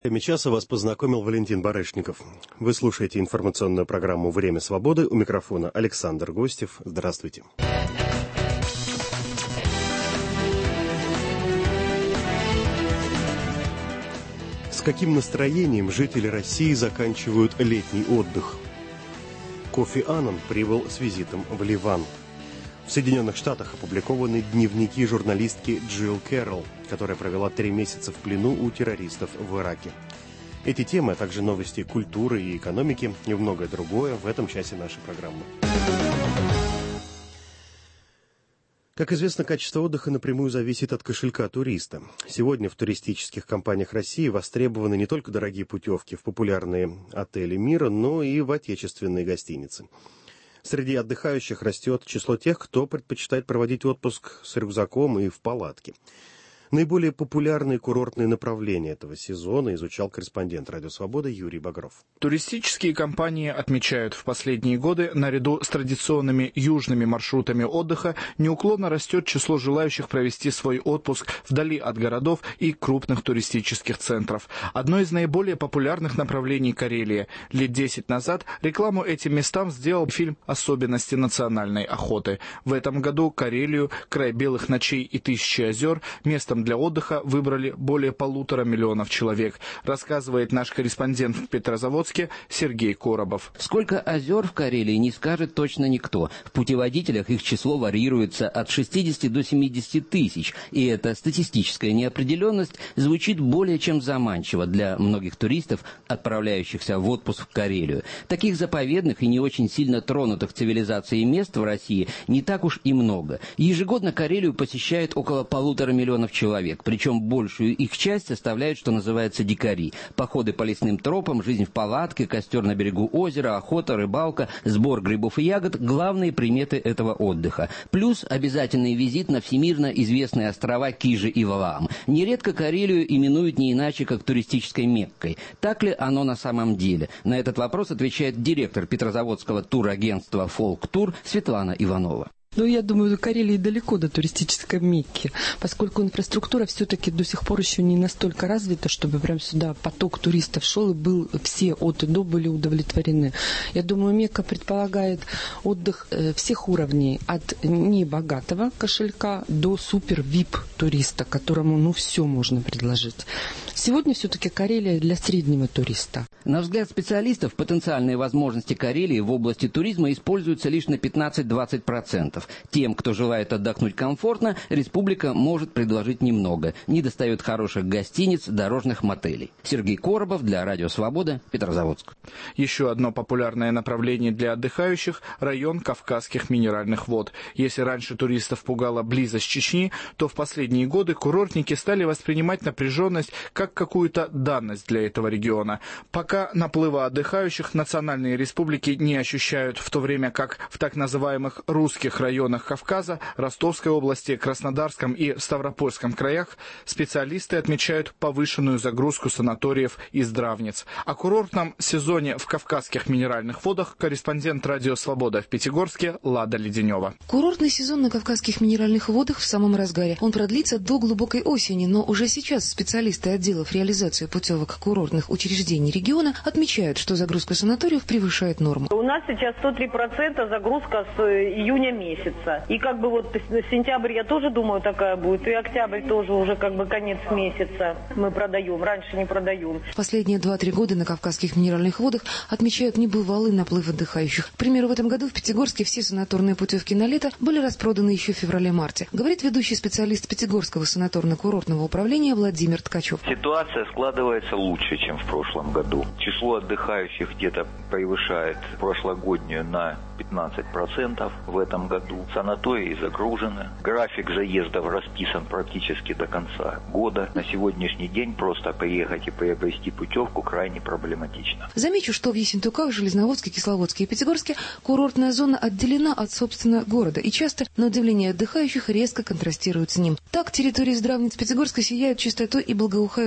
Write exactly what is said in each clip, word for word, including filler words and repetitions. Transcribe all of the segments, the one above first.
Часа вас познакомил Валентин Барышников. Вы слушаете информационную программу «Время свободы». У микрофона Александр Гостев. Здравствуйте. С каким настроением жители России заканчивают летний отдых? Кофи Аннан прибыл с визитом в Ливан. В Соединенных Штатах опубликованы дневники журналистки Джилл Кэрролл, которая провела три месяца в плену у террористов в Ираке. Эти темы, а также новости культуры и экономики и многое другое в этом часе нашей программы. Как известно, качество отдыха напрямую зависит от кошелька туриста. Сегодня в туристических компаниях России востребованы не только дорогие путевки в популярные отели мира, но и в отечественные гостиницы. Среди отдыхающих растет число тех, кто предпочитает проводить отпуск с рюкзаком и в палатке. Наиболее популярные курортные направления этого сезона изучал корреспондент «Радио Свобода» Юрий Багров. Туристические компании отмечают, в последние годы наряду с традиционными южными маршрутами отдыха неуклонно растет число желающих провести свой отпуск вдали от городов и крупных туристических центров. Одно из наиболее популярных направлений — Карелия. Лет десять назад рекламу этим местам сделал фильм «Особенности национальной охоты». В этом году Карелию, край белых ночей и тысячи озер, местом для отдыха выбрали более полутора миллионов человек, рассказывает наш корреспондент в Петрозаводске Сергей Коробов. Сколько озер в Карелии, не скажет точно никто. В путеводителях их число варьируется от шестидесяти до семидесяти тысяч, и эта статистическая неопределенность звучит более чем заманчиво для многих туристов, отправляющихся в отпуск в Карелию. Таких заповедных и не очень сильно тронутых цивилизацией мест в России не так уж и много. Ежегодно Карелию посещает около полутора миллионов человек. Человек, причем большую их часть составляют, что называется, дикари. Походы по лесным тропам, жизнь в палатке, костер на берегу озера, охота, рыбалка, сбор грибов и ягод – главные приметы этого отдыха. Плюс обязательный визит на всемирно известные острова Кижи и Валаам. Нередко Карелию именуют не иначе, как туристической Меккой. Так ли оно на самом деле? На этот вопрос отвечает директор петрозаводского турагентства «Фолк Тур» Светлана Иванова. Ну, я думаю, Карелии далеко до туристической Мекки, поскольку инфраструктура все-таки до сих пор еще не настолько развита, чтобы прям сюда поток туристов шел и был, все от и до были удовлетворены. Я думаю, Мекка предполагает отдых э, всех уровней, от небогатого кошелька до супер-вип туриста, которому, ну, все можно предложить. Сегодня все-таки Карелия для среднего туриста. На взгляд специалистов, потенциальные возможности Карелии в области туризма используются лишь на пятнадцать-двадцать процентов. Тем, кто желает отдохнуть комфортно, республика может предложить немного. Недостает хороших гостиниц, дорожных мотелей. Сергей Коробов для Радио Свобода, Петрозаводск. Еще одно популярное направление для отдыхающих – район Кавказских минеральных вод. Если раньше туристов пугала близость Чечни, то в последние годы курортники стали воспринимать напряженность как какую-то данность для этого региона. Пока наплыва отдыхающих национальные республики не ощущают, в то время как в так называемых русских районах районах Кавказа, Ростовской области, Краснодарском и Ставропольском краях специалисты отмечают повышенную загрузку санаториев и здравниц. О курортном сезоне в Кавказских минеральных водах корреспондент «Радио Свобода» в Пятигорске Лада Леденева. Курортный сезон на Кавказских минеральных водах в самом разгаре. Он продлится до глубокой осени, но уже сейчас специалисты отделов реализации путевок курортных учреждений региона отмечают, что загрузка санаториев превышает норму. У нас сейчас сто три процента загрузка с июня месяца. И как бы вот сентябрь, я тоже думаю, такая будет. И октябрь тоже уже как бы конец месяца мы продаем. Раньше не продаем. Последние два-три года на Кавказских минеральных водах отмечают небывалый наплыв отдыхающих. К примеру, в этом году в Пятигорске все санаторные путевки на лето были распроданы еще в феврале-марте. Говорит ведущий специалист Пятигорского санаторно-курортного управления Владимир Ткачев. Ситуация складывается лучше, чем в прошлом году. Число отдыхающих где-то превышает прошлогоднюю на пятнадцать процентов в этом году. Санатории загружены. График заездов расписан практически до конца года. На сегодняшний день просто поехать и приобрести путевку крайне проблематично. Замечу, что в Ессентуках, Железноводске, Кисловодске и Пятигорске курортная зона отделена от, собственно, города. И часто, на удивление отдыхающих, резко контрастирует с ним. Так, территории здравниц Пятигорска сияют чистотой и благоухают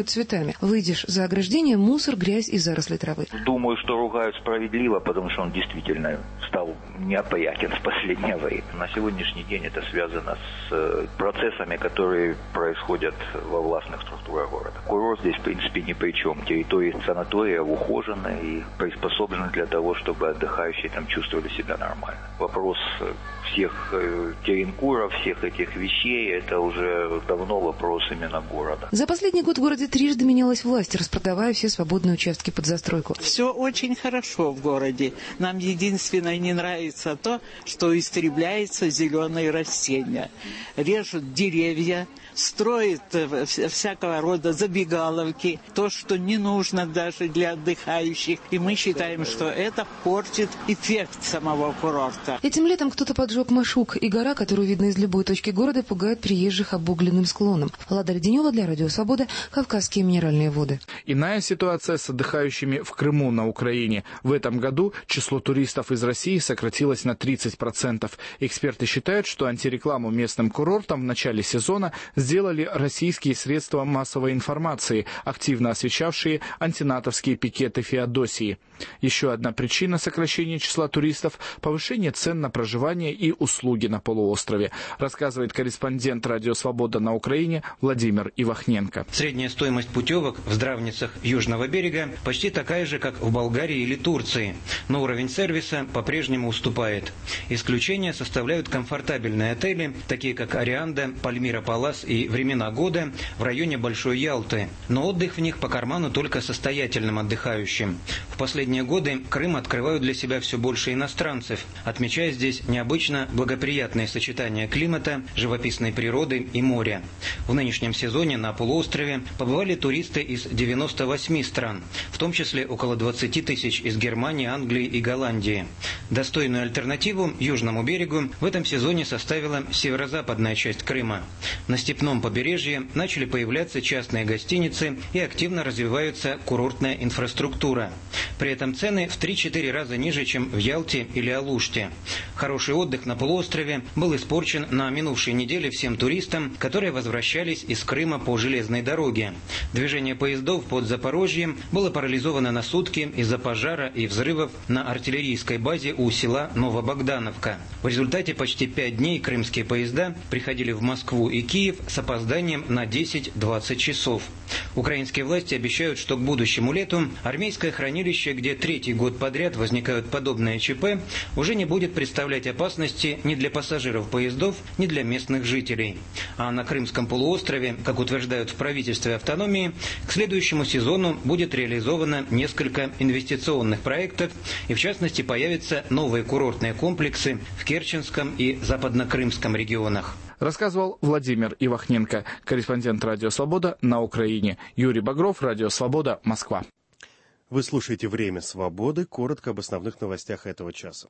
засыпают цветами. Выйдешь за ограждение — мусор, грязь и заросли травы. Думаю, что ругают справедливо, потому что он действительно стал неопрятен в последнее время. На сегодняшний день это связано с процессами, которые происходят во властных структурах города. Курорт здесь, в принципе, ни при чем. Территория санатория ухожена и приспособлена для того, чтобы отдыхающие там чувствовали себя нормально. Вопрос всех теренкуров, всех этих вещей, это уже давно вопрос именно города. За последний год в городе трижды менялась власть, распродавая все свободные участки под застройку. Все очень хорошо в городе. Нам единственное не нравится то, что истребляется зеленое растение. Режут деревья, строят всякого рода забегаловки, то, что не нужно даже для отдыхающих. И мы считаем, что это портит эффект самого курорта. Этим летом кто-то поджег Машук, и гора, которую видно из любой точки города, пугает приезжих обугленным склоном. Лада Леденева для Радио Свобода, Кавказские минеральные воды. Иная ситуация с отдыхающими в Крыму на Украине. В этом году число туристов из России сократилось на тридцать процентов. Эксперты считают, что антирекламу местным курортам в начале сезона сделали российские средства массовой информации, активно освещавшие антинатовские пикеты Феодосии. Еще одна причина сокращения числа туристов – повышение цен на проживание и услуги на полуострове, рассказывает корреспондент Радио Свобода на Украине Владимир Ивахненко. Средняя стоимость путевок в здравницах Южного берега почти такая же, как в Болгарии или Турции, но уровень сервиса по-прежнему уступает. Исключения составляют комфортабельные отели, такие как Арианда, Пальмира Палас и Времена года в районе Большой Ялты, но отдых в них по карману только состоятельным отдыхающим. В последние годы Крым открывают для себя все больше иностранцев, отмечая здесь необычно благоприятное сочетание климата, живописной природы и моря. В нынешнем сезоне на полуострове побывали туристы из девяноста восьми стран, в том числе около двадцати тысяч из Германии, Англии и Голландии. Достойную альтернативу Южному берегу в этом сезоне составила северо-западная часть Крыма. На степном побережье начали появляться частные гостиницы и активно развивается курортная инфраструктура. При этом цены в три-четыре раза ниже, чем в Ялте или Алуште. Хороший отдых на полуострове был испорчен на минувшей неделе всем туристам, которые возвращались из Крыма по железной дороге. Движение поездов под Запорожьем было парализовано на сутки из-за пожара и взрывов на артиллерийской базе у села Новобогдановка. В результате почти пять дней крымские поезда приходили в Москву и Киев с опозданием на десять-двадцать часов. Украинские власти обещают, что к будущему лету армейское хранилище, где третий год подряд возникают подобные ЧП, уже не будет представлять опасности ни для пассажиров поездов, ни для местных жителей. А на Крымском полуострове, как утверждают в правительстве автономии, к следующему сезону будет реализовано несколько инвестиционных проектов, и в частности появятся новые курортные комплексы в Керченском и Западно-Крымском регионах. Рассказывал Владимир Ивахненко, корреспондент Радио Свобода на Украине. Юрий Багров, Радио Свобода, Москва. Вы слушаете «Время свободы». Коротко об основных новостях этого часа.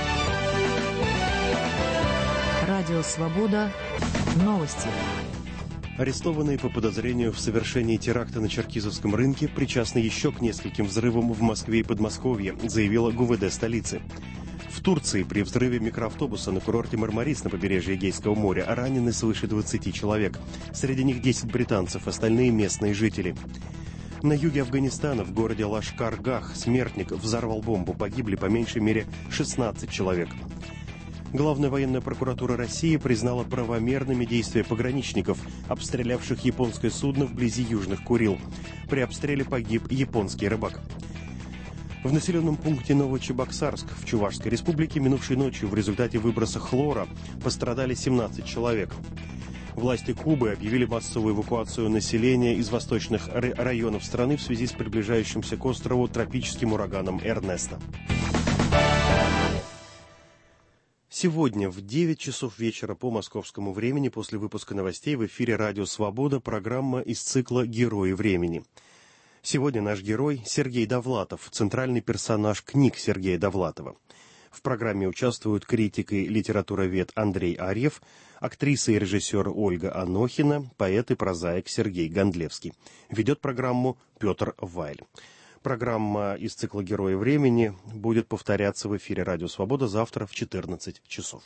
Радио Свобода. Новости. Арестованные по подозрению в совершении теракта на Черкизовском рынке причастны еще к нескольким взрывам в Москве и Подмосковье, заявила ГУВД столицы. В Турции при взрыве микроавтобуса на курорте Мармарис на побережье Эгейского моря ранены свыше двадцати человек. Среди них десять британцев, остальные местные жители. На юге Афганистана, в городе Лашкар-Гах, смертник взорвал бомбу. Погибли по меньшей мере шестнадцать человек. Главная военная прокуратура России признала правомерными действия пограничников, обстрелявших японское судно вблизи Южных Курил. При обстреле погиб японский рыбак. В населенном пункте Новочебоксарск в Чувашской республике минувшей ночью в результате выброса хлора пострадали семнадцать человек. Власти Кубы объявили массовую эвакуацию населения из восточных районов страны в связи с приближающимся к острову тропическим ураганом Эрнесто. Сегодня в девять часов вечера по московскому времени после выпуска новостей в эфире «Радио Свобода» программа из цикла «Герои времени». Сегодня наш герой Сергей Довлатов, центральный персонаж книг Сергея Довлатова. В программе участвуют критик и литературовед Андрей Арьев, актриса и режиссер Ольга Анохина, поэт и прозаик Сергей Гондлевский. Ведет программу Петр Вайль. Программа из цикла «Герои времени» будет повторяться в эфире «Радио Свобода» завтра в четырнадцать часов.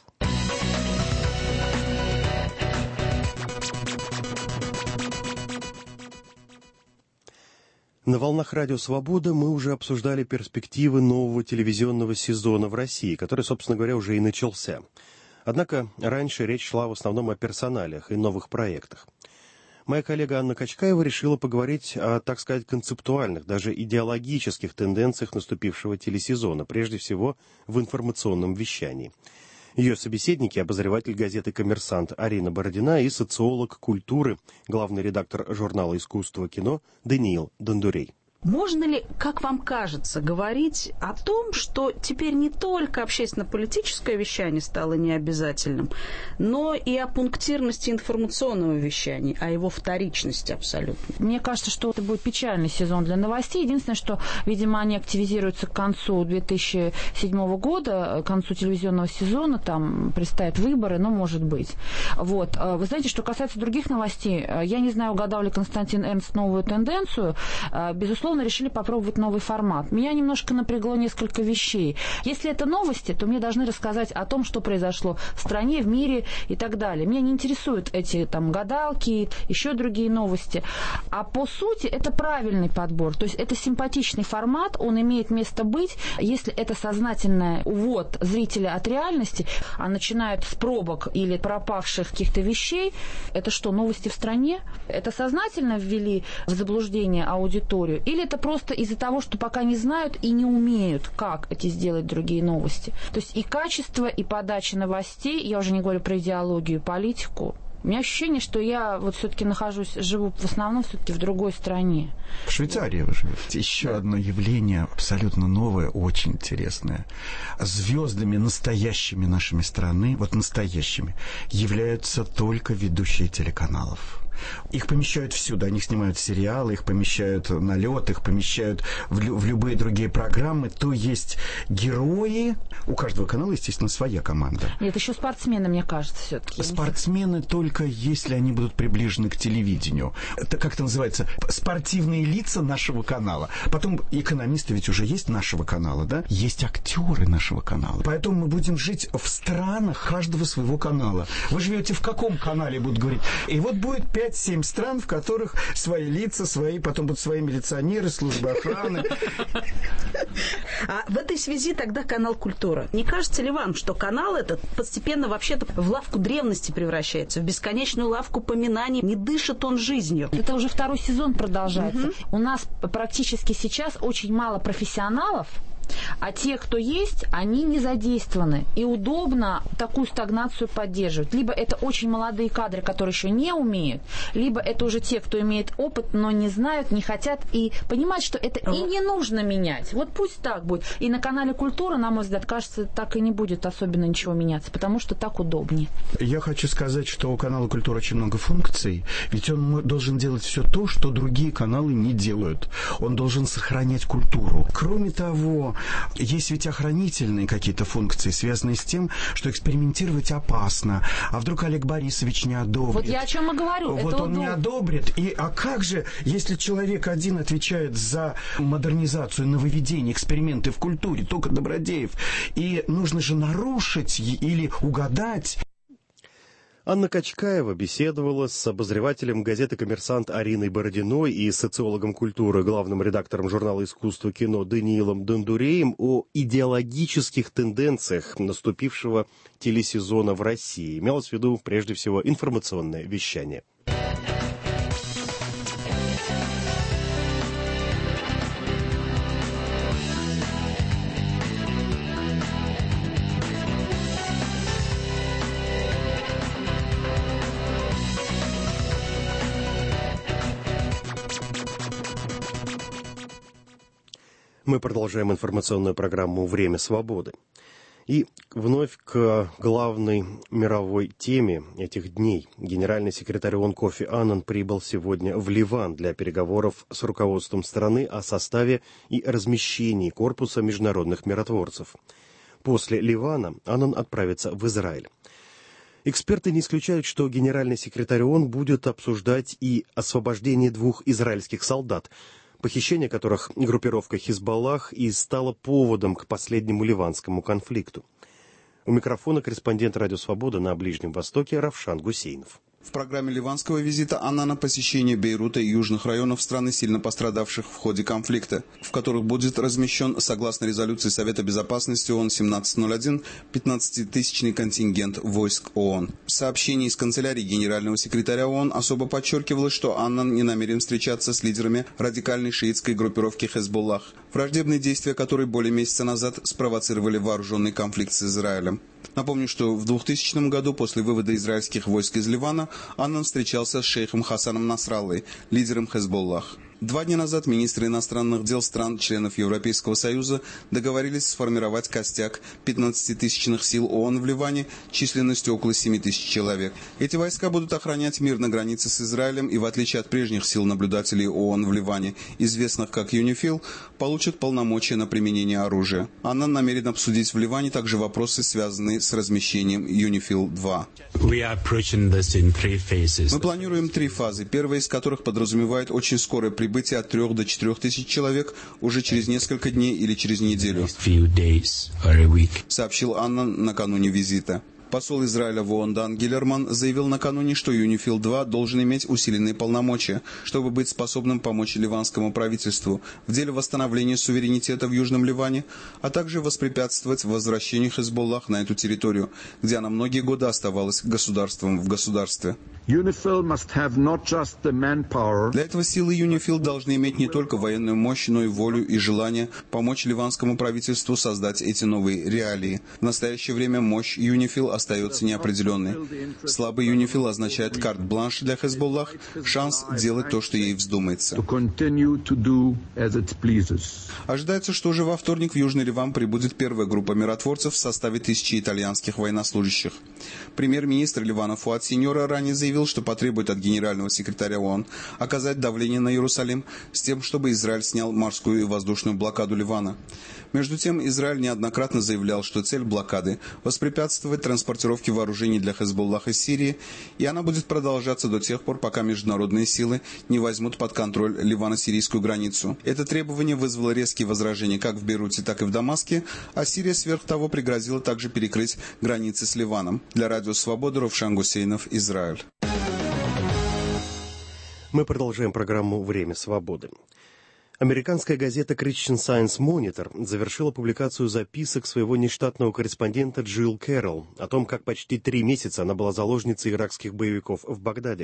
На волнах Радио Свобода мы уже обсуждали перспективы нового телевизионного сезона в России, который, собственно говоря, уже и начался. Однако раньше речь шла в основном о персоналиях и новых проектах. Моя коллега Анна Качкаева решила поговорить о, так сказать, концептуальных, даже идеологических тенденциях наступившего телесезона, прежде всего в информационном вещании. Ее собеседники – обозреватель газеты «Коммерсант» Арина Бородина и социолог культуры, главный редактор журнала «Искусство кино» Даниил Дондурей. Можно ли, как вам кажется, говорить о том, что теперь не только общественно-политическое вещание стало необязательным, но и о пунктирности информационного вещания, о его вторичности абсолютно? Мне кажется, что это будет печальный сезон для новостей. Единственное, что, видимо, они активизируются к концу две тысячи седьмого года, к концу телевизионного сезона, там предстоят выборы, но может быть. Вот. Вы знаете, что касается других новостей, я не знаю, угадал ли Константин Эрнст новую тенденцию. Безусловно, решили попробовать новый формат. Меня немножко напрягло несколько вещей. Если это новости, то мне должны рассказать о том, что произошло в стране, в мире и так далее. Меня не интересуют эти там гадалки, еще другие новости. А по сути это правильный подбор. То есть это симпатичный формат, он имеет место быть. Если это сознательный увод зрителя от реальности, а начинают с пробок или пропавших каких-то вещей, это что, новости в стране? Это сознательно ввели в заблуждение аудиторию? Или это просто из-за того, что пока не знают и не умеют, как эти сделать другие новости. То есть и качество, и подача новостей, я уже не говорю про идеологию, политику. У меня ощущение, что я вот все-таки нахожусь, живу в основном все-таки в другой стране. В Швейцарии вы живете. Еще да. одно явление абсолютно новое, очень интересное. Звездами настоящими нашими страны, вот настоящими, являются только ведущие телеканалов. Их помещают всюду, они снимают сериалы, их помещают на лед, их помещают в, лю- в любые другие программы. То есть герои, у каждого канала, естественно, своя команда. Нет, еще спортсмены, мне кажется, все-таки. Спортсмены только если они будут приближены к телевидению. Это как это называется? Спортивные лица нашего канала. Потом экономисты ведь уже есть нашего канала, да? Есть актеры нашего канала. Поэтому мы будем жить в странах каждого своего канала. Вы живете в каком канале, будут говорить? И вот будет пять-семь стран, в которых свои лица, свои, потом будут свои милиционеры, службы охраны. А в этой связи тогда канал «Культура». Не кажется ли вам, что канал этот постепенно вообще-то в лавку древности превращается, в бесконечную лавку поминаний? Не дышит он жизнью. Это уже второй сезон продолжается. Угу. У нас практически сейчас очень мало профессионалов, а те, кто есть, они не задействованы. И удобно такую стагнацию поддерживать. Либо это очень молодые кадры, которые еще не умеют, либо это уже те, кто имеет опыт, но не знают, не хотят и понимают, что это и не нужно менять. Вот пусть так будет. И на канале «Культура», на мой взгляд, кажется, так и не будет особенно ничего меняться, потому что так удобнее. Я хочу сказать, что у канала «Культура» очень много функций, ведь он должен делать все то, что другие каналы не делают. Он должен сохранять культуру. Кроме того, есть ведь охранительные какие-то функции, связанные с тем, что экспериментировать опасно. А вдруг Олег Борисович не одобрит? Вот я о чем и говорю. Вот это он удоб... не одобрит. И, а как же, если человек один отвечает за модернизацию, нововведение, эксперименты в культуре, только Добродеев, и нужно же нарушить или угадать? Анна Качкаева беседовала с обозревателем газеты «Коммерсант» Ариной Бородиной и социологом культуры, главным редактором журнала «Искусство кино» Даниилом Дондуреем о идеологических тенденциях наступившего телесезона в России. Имелось в виду, прежде всего, информационное вещание. Мы продолжаем информационную программу «Время свободы». И вновь к главной мировой теме этих дней. Генеральный секретарь ООН Кофи Аннан прибыл сегодня в Ливан для переговоров с руководством страны о составе и размещении корпуса международных миротворцев. После Ливана Аннан отправится в Израиль. Эксперты не исключают, что генеральный секретарь ООН будет обсуждать и освобождение двух израильских солдат, похищение которых группировка Хизбаллах и стало поводом к последнему ливанскому конфликту. У микрофона корреспондент «Радио Свобода» на Ближнем Востоке Равшан Гусейнов. В программе ливанского визита Аннана посещение Бейрута и южных районов страны, сильно пострадавших в ходе конфликта, в которых будет размещен, согласно резолюции Совета Безопасности ООН семнадцать ноль один, пятнадцатитысячный контингент войск ООН. В сообщении из канцелярии генерального секретаря ООН особо подчеркивалось, что Аннан не намерен встречаться с лидерами радикальной шиитской группировки Хезболлах, враждебные действия которой более месяца назад спровоцировали вооруженный конфликт с Израилем. Напомню, что в двухтысячном году после вывода израильских войск из Ливана Аннан встречался с шейхом Хасаном Насраллой, лидером Хезболлах. Два дня назад министры иностранных дел стран-членов Европейского Союза договорились сформировать костяк пятнадцатитысячных сил ООН в Ливане численностью около семи тысяч человек. Эти войска будут охранять мир на границе с Израилем и, в отличие от прежних сил наблюдателей ООН в Ливане, известных как ЮНИФИЛ, получат полномочия на применение оружия. Аннан намерен обсудить в Ливане также вопросы, связанные с размещением ЮНИФИЛ два. Мы планируем три фазы, первая из которых подразумевает очень скорое прибытие прибытие от трех до четырех тысяч человек уже через несколько дней или через неделю, сообщил Аннан накануне визита. Посол Израиля в ООН Дан Гиллерман заявил накануне, что ЮНИФИЛ два должен иметь усиленные полномочия, чтобы быть способным помочь ливанскому правительству в деле восстановления суверенитета в Южном Ливане, а также воспрепятствовать возвращению Хезболлах на эту территорию, где она многие годы оставалась государством в государстве. Для этого силы ЮНИФИЛ должны иметь не только военную мощь, но и волю и желание помочь ливанскому правительству создать эти новые реалии. В настоящее время мощь ЮНИФИЛ остается неопределенной. Слабый ЮНИФИЛ означает карт-бланш для Хезболлах, шанс делать то, что ей вздумается. Ожидается, что уже во вторник в Южный Ливан прибудет первая группа миротворцев в составе тысячи итальянских военнослужащих. Премьер-министр Ливана Фуад Синьора ранее заявил, что потребует от генерального секретаря ООН оказать давление на Иерусалим с тем, чтобы Израиль снял морскую и воздушную блокаду Ливана. Между тем, Израиль неоднократно заявлял, что цель блокады – воспрепятствовать транспортировке вооружений для Хезболлах из Сирии, и она будет продолжаться до тех пор, пока международные силы не возьмут под контроль ливано-сирийскую границу. Это требование вызвало резкие возражения как в Бейруте, так и в Дамаске, а Сирия сверх того пригрозила также перекрыть границы с Ливаном. Для Радио Свобода Равшан Гусейнов, Израиль. Мы продолжаем программу «Время свободы». Американская газета Christian Science Monitor завершила публикацию записок своего нештатного корреспондента Джилл Кэрролл о том, как почти три месяца она была заложницей иракских боевиков в Багдаде.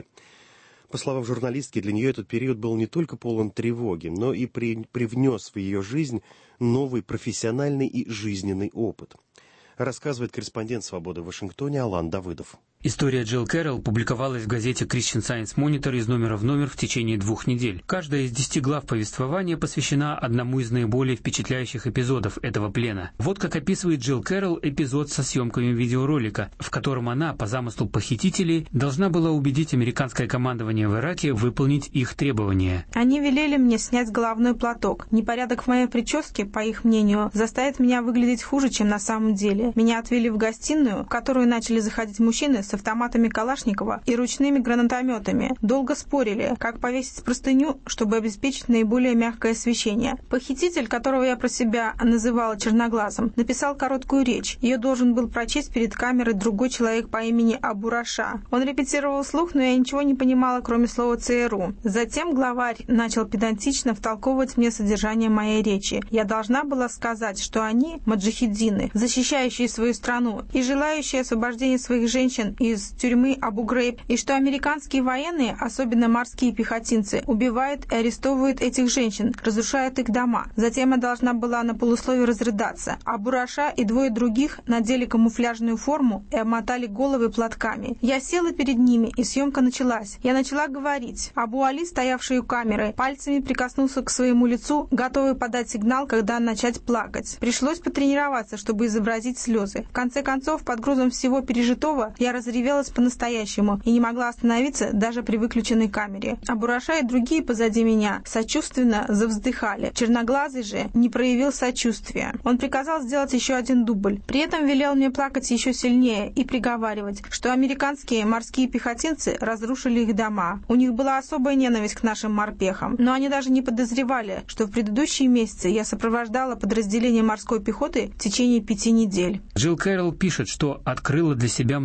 По словам журналистки, для нее этот период был не только полон тревоги, но и при, привнес в ее жизнь новый профессиональный и жизненный опыт. Рассказывает корреспондент «Свободы» в Вашингтоне Алан Давыдов. История Джилл Кэрролл публиковалась в газете Christian Science Monitor из номера в номер в течение двух недель. Каждая из десяти глав повествования посвящена одному из наиболее впечатляющих эпизодов этого плена. Вот как описывает Джилл Кэрролл эпизод со съемками видеоролика, в котором она, по замыслу похитителей, должна была убедить американское командование в Ираке выполнить их требования. Они велели мне снять головной платок. Непорядок в моей прическе, по их мнению, заставит меня выглядеть хуже, чем на самом деле. Меня отвели в гостиную, в которую начали заходить мужчины с автоматами Калашникова и ручными гранатометами. Долго спорили, как повесить простыню, чтобы обеспечить наиболее мягкое освещение. Похититель, которого я про себя называла черноглазым, написал короткую речь. Ее должен был прочесть перед камерой другой человек по имени Абу Раша. Он репетировал вслух, но я ничего не понимала, кроме слова ЦРУ. Затем главарь начал педантично втолковывать мне содержание моей речи. Я должна была сказать, что они, маджахиддины, защищающие свою страну и желающие освобождения своих женщин из тюрьмы Абу-Грейб, и что американские военные, особенно морские пехотинцы, убивают и арестовывают этих женщин, разрушают их дома. Затем я должна была на полусловие разрыдаться. Абу Раша и двое других надели камуфляжную форму и обмотали головы платками. Я села перед ними, и съемка началась. Я начала говорить. Абу Али, стоявший у камеры, пальцами прикоснулся к своему лицу, готовый подать сигнал, когда начать плакать. Пришлось потренироваться, чтобы изобразить слезы. В конце концов, под грузом всего пережитого, я разревелась по-настоящему и не могла остановиться даже при выключенной камере. Абу Раша и другие позади меня сочувственно завздыхали. Черноглазый же не проявил сочувствия. Он приказал сделать еще один дубль. При этом велел мне плакать еще сильнее и приговаривать, что американские морские пехотинцы разрушили их дома. У них была особая ненависть к нашим морпехам, но они даже не подозревали, что в предыдущие месяцы я сопровождала подразделение морской пехоты в течение пяти недель. Джилл Кэрролл пишет, что открыла для себя много нового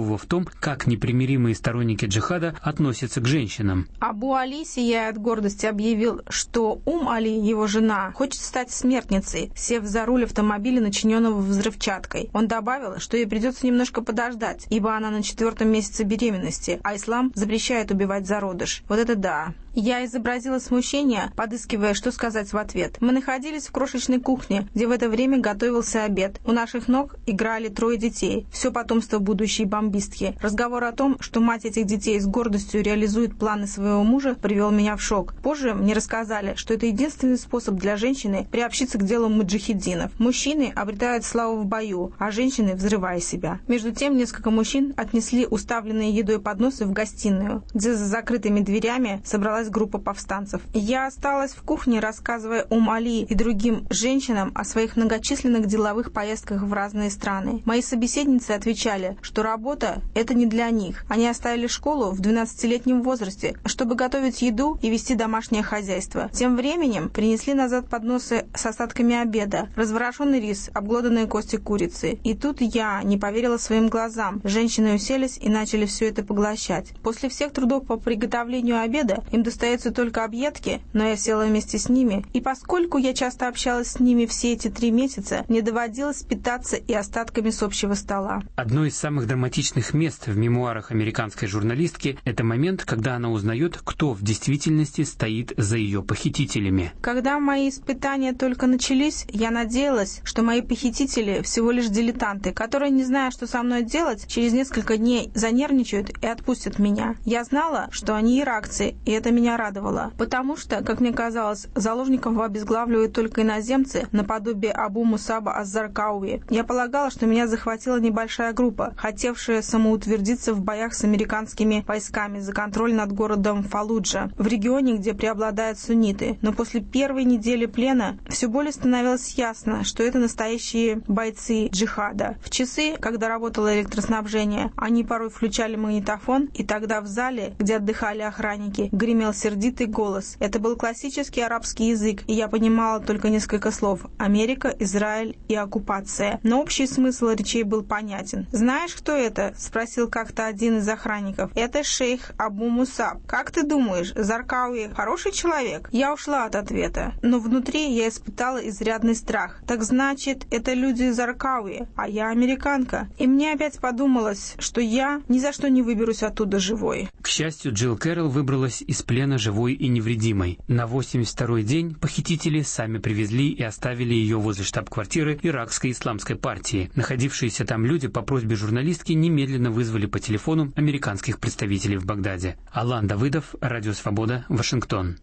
нового в том, как непримиримые сторонники джихада относятся к женщинам. Абу Али, сияя от гордости, объявил, что Ум Али, его жена, хочет стать смертницей, сев за руль автомобиля, начиненного взрывчаткой. Он добавил, что ей придется немножко подождать, ибо она на четвертом месяце беременности, а ислам запрещает убивать зародыш. Вот это да. Я изобразила смущение, подыскивая, что сказать в ответ. Мы находились в крошечной кухне, где в это время готовился обед. У наших ног играли трое детей, все потомство будущей бомбистки. Разговор о том, что мать этих детей с гордостью реализует планы своего мужа, привел меня в шок. Позже мне рассказали, что это единственный способ для женщины приобщиться к делу муджахидинов. Мужчины обретают славу в бою, а женщины взрывая себя. Между тем, несколько мужчин отнесли уставленные едой подносы в гостиную, где за закрытыми дверями собралась группа повстанцев. Я осталась в кухне, рассказывая Ум Али и другим женщинам о своих многочисленных деловых поездках в разные страны. Мои собеседницы отвечали, что работа – это не для них. Они оставили школу в двенадцатилетнем возрасте, чтобы готовить еду и вести домашнее хозяйство. Тем временем принесли назад подносы с остатками обеда, разворошенный рис, обглоданные кости курицы. И тут я не поверила своим глазам. Женщины уселись и начали все это поглощать. После всех трудов по приготовлению обеда им достаются только объедки, но я села вместе с ними, и поскольку я часто общалась с ними все эти три месяца, мне доводилось питаться и остатками с общего стола. Одно из самых драматичных мест в мемуарах американской журналистки – это момент, когда она узнает, кто в действительности стоит за ее похитителями. Когда мои испытания только начались, я надеялась, что мои похитители всего лишь дилетанты, которые, не зная, что со мной делать, через несколько дней занервничают и отпустят меня. Я знала, что они иракцы, и это меня радовало, потому что, как мне казалось, заложников обезглавливают только иноземцы, наподобие Абу Мусаба Аз-Заркауи. Я полагала, что меня захватила небольшая группа, хотевшая самоутвердиться в боях с американскими войсками за контроль над городом Фаллуджа, в регионе, где преобладают сунниты. Но после первой недели плена все более становилось ясно, что это настоящие бойцы джихада. В часы, когда работало электроснабжение, они порой включали магнитофон, и тогда в зале, где отдыхали охранники, гремел сердитый голос. Это был классический арабский язык, и я понимала только несколько слов: Америка, Израиль и оккупация. Но общий смысл речей был понятен. «Знаешь, кто это?» — спросил как-то один из охранников. «Это шейх Абу Мусаб. Как ты думаешь, Заркауи хороший человек?» Я ушла от ответа, но внутри я испытала изрядный страх. Так значит, это люди Заркауи, а я американка. И мне опять подумалось, что я ни за что не выберусь оттуда живой. К счастью, Джилл Кэрролл выбралась из плена живой и невредимой. На восемьдесят второй день похитители сами привезли и оставили ее возле штаб-квартиры иракской исламской партии. Находившиеся там люди по просьбе журналистки немедленно вызвали по телефону американских представителей в Багдаде. Алан Давыдов, Радио Свобода, Вашингтон.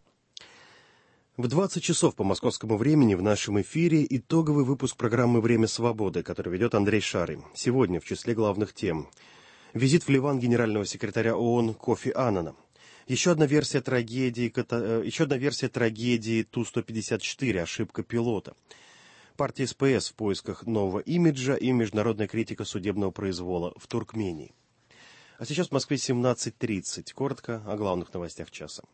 В двадцать часов по московскому времени в нашем эфире итоговый выпуск программы «Время свободы», который ведет Андрей Шарый. Сегодня в числе главных тем: визит в Ливан генерального секретаря ООН Кофи Аннана. Еще одна версия трагедии, еще одна версия трагедии Ту сто пятьдесят четыре, ошибка пилота. Партия СПС в поисках нового имиджа и международная критика судебного произвола в Туркмении. А сейчас в Москве семнадцать тридцать. Коротко о главных новостях часа.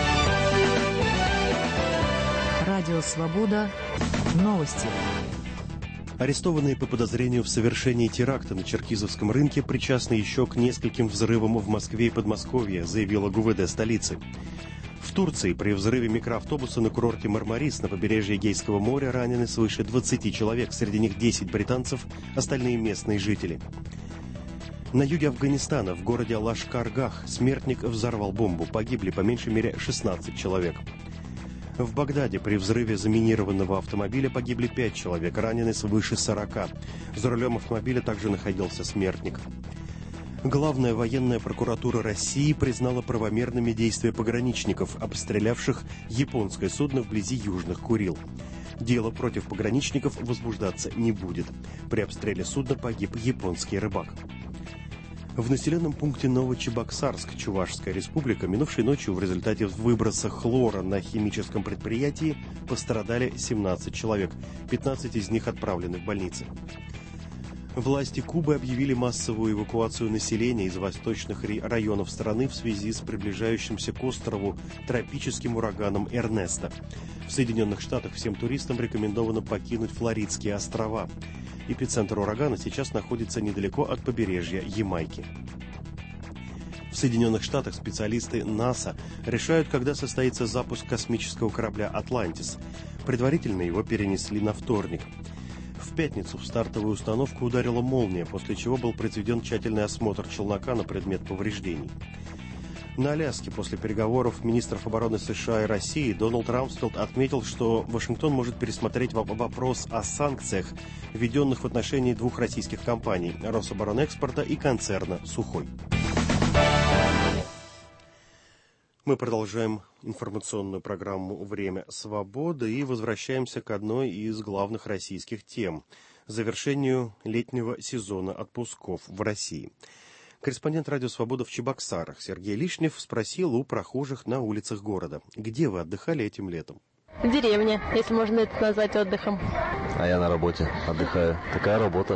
Радио «Свобода». Новости. Арестованные по подозрению в совершении теракта на Черкизовском рынке причастны еще к нескольким взрывам в Москве и Подмосковье, заявила ГУВД столицы. В Турции при взрыве микроавтобуса на курорте Мармарис на побережье Эгейского моря ранены свыше двадцати человек, среди них десять британцев, остальные местные жители. На юге Афганистана, в городе Лашкаргах, смертник взорвал бомбу, погибли по меньшей мере шестнадцать человек. В Багдаде при взрыве заминированного автомобиля погибли пять человек, ранены свыше сорока. За рулем автомобиля также находился смертник. Главная военная прокуратура России признала правомерными действия пограничников, обстрелявших японское судно вблизи Южных Курил. Дело против пограничников возбуждаться не будет. При обстреле судна погиб японский рыбак. В населенном пункте Новочебоксарск, Чувашская республика, минувшей ночью в результате выброса хлора на химическом предприятии пострадали семнадцать человек, пятнадцать из них отправлены в больницы. Власти Кубы объявили массовую эвакуацию населения из восточных районов страны в связи с приближающимся к острову тропическим ураганом Эрнесто. В Соединенных Штатах всем туристам рекомендовано покинуть Флоридские острова. Эпицентр урагана сейчас находится недалеко от побережья Ямайки. В Соединенных Штатах специалисты НАСА решают, когда состоится запуск космического корабля «Атлантис». Предварительно его перенесли на вторник. В пятницу в стартовую установку ударила молния, после чего был произведен тщательный осмотр челнока на предмет повреждений. На Аляске после переговоров министров обороны США и России Дональд Рамсфелд отметил, что Вашингтон может пересмотреть вопрос о санкциях, введенных в отношении двух российских компаний – Рособоронэкспорта и концерна «Сухой». Мы продолжаем информационную программу «Время свободы» и возвращаемся к одной из главных российских тем – завершению летнего сезона отпусков в России. Корреспондент «Радио Свобода» в Чебоксарах Сергей Лишнев спросил у прохожих на улицах города: где вы отдыхали этим летом? В деревне, если можно это назвать отдыхом. А я на работе отдыхаю. Такая работа.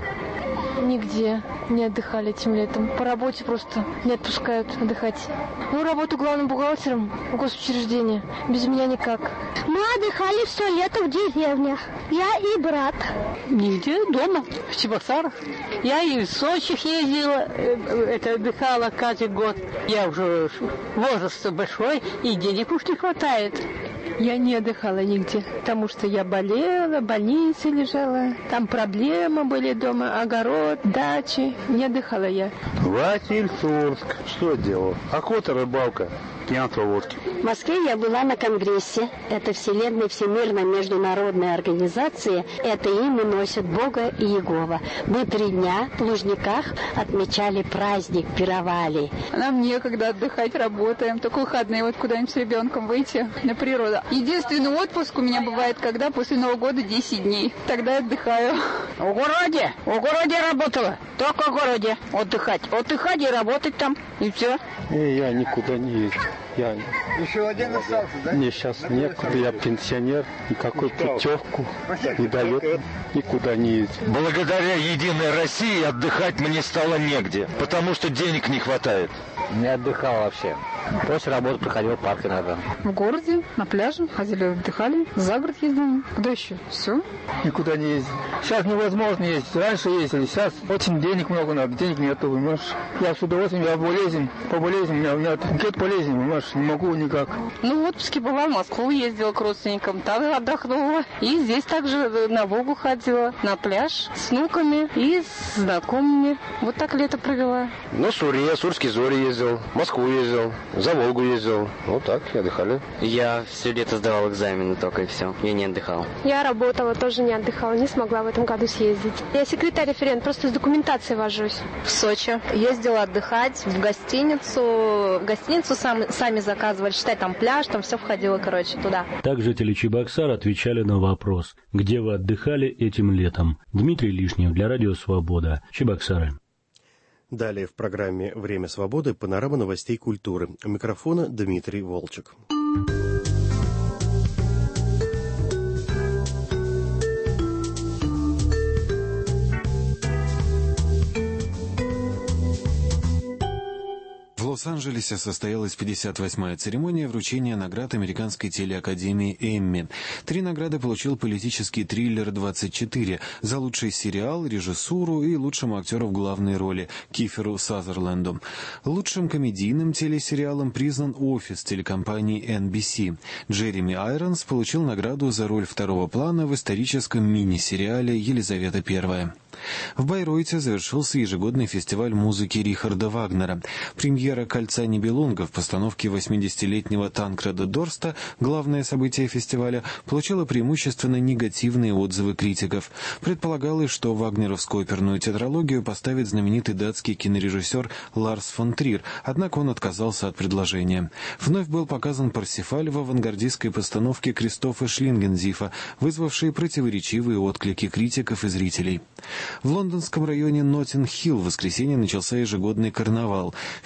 Нигде не отдыхали этим летом. По работе просто не отпускают отдыхать. Ну, работаю главным бухгалтером в госучреждении. Без меня никак. Мы отдыхали все лето в деревнях. Я и брат. Нигде, дома, в Чебоксарах. Я и в Сочи ездила, это отдыхала каждый год. Я уже возраст большой, и денег уж не хватает. Я не отдыхала нигде, потому что я болела, в больнице лежала. Там проблемы были дома, огород, дачи. Не отдыхала я. Василь Сурск. Что делал? Охота, рыбалка, пьянство, водки. В Москве я была на конгрессе. Это Вселенная Всемирная международная организация. Это имя носит Бога и Иегова. Мы три дня в Лужниках отмечали праздник, пировали. Нам некогда отдыхать, работаем. Только выходные вот куда-нибудь с ребенком выйти на природу. Единственный отпуск у меня бывает, когда после Нового года десять дней. Тогда я отдыхаю. В городе, в городе работала. Только в городе отдыхать. Отдыхать и работать там, и все. И я никуда не езжу. Я... Еще один остался, да? Мне сейчас некуда, я пенсионер, никакой путевку не дает, никуда не ездит. Благодаря Единой России отдыхать мне стало негде, потому что денег не хватает. Не отдыхал вообще. После работы приходил в парк иногда. В городе, на пляже, ходили, отдыхали, за город ездили. Куда еще? Все. Никуда не ездил. Сейчас невозможно ездить. Раньше ездили, сейчас очень денег много надо, денег нету, понимаешь. Я с удовольствием, я болезнь, по болезни, у меня, у меня какая-то болезнь, понимаешь, не могу никак. Ну, в отпуске была в Москву, ездила к родственникам, там отдохнула. И здесь также на Волгу ходила, на пляж с внуками и с знакомыми. Вот так лето провела. Ну, Сурья, Сурский Зори ездил, в Москву ездил, за Волгу ездил. Вот так, и отдыхали. Я все лето сдавал экзамены только, и все. Я не отдыхал. Я работала, тоже не отдыхала, не смогла в этом году съездить. Я секретарь-референт, просто с документацией вожусь. В Сочи. Ездила отдыхать в гостиницу. В гостиницу сам, сами заказывали. Считай, там пляж, там все входило, короче, туда. Так жители Чебоксар отвечали на вопрос: где вы отдыхали этим летом? Дмитрий Лишнев для Радио Свобода. Чебоксары. Далее в программе «Время свободы» панорама новостей культуры. У микрофона Дмитрий Волчек. В Лос-Анджелесе состоялась пятьдесят восьмая церемония вручения наград Американской телеакадемии Эмми. Три награды получил политический триллер «двадцать четыре» за лучший сериал, режиссуру и лучшему актеру в главной роли Киферу Сазерленду. Лучшим комедийным телесериалом признан «Офис» телекомпании эн би си. Джереми Айронс получил награду за роль второго плана в историческом мини-сериале «Елизавета Первая». В Байройте завершился ежегодный фестиваль музыки Рихарда Вагнера. Премьера «Кольца Нибелунга» в постановке восьмидесятилетнего Танкреда Дорста, главное событие фестиваля, получила преимущественно негативные отзывы критиков. Предполагалось, что вагнеровскую оперную тетралогию поставит знаменитый датский кинорежиссер Ларс фон Трир, однако он отказался от предложения. Вновь был показан Парсифаль в авангардистской постановке Кристофа Шлингензифа, вызвавшей противоречивые отклики критиков и зрителей. В лондонском районе Ноттинг-Хилл в воскресенье начался ежегодный карнавал. В первом дне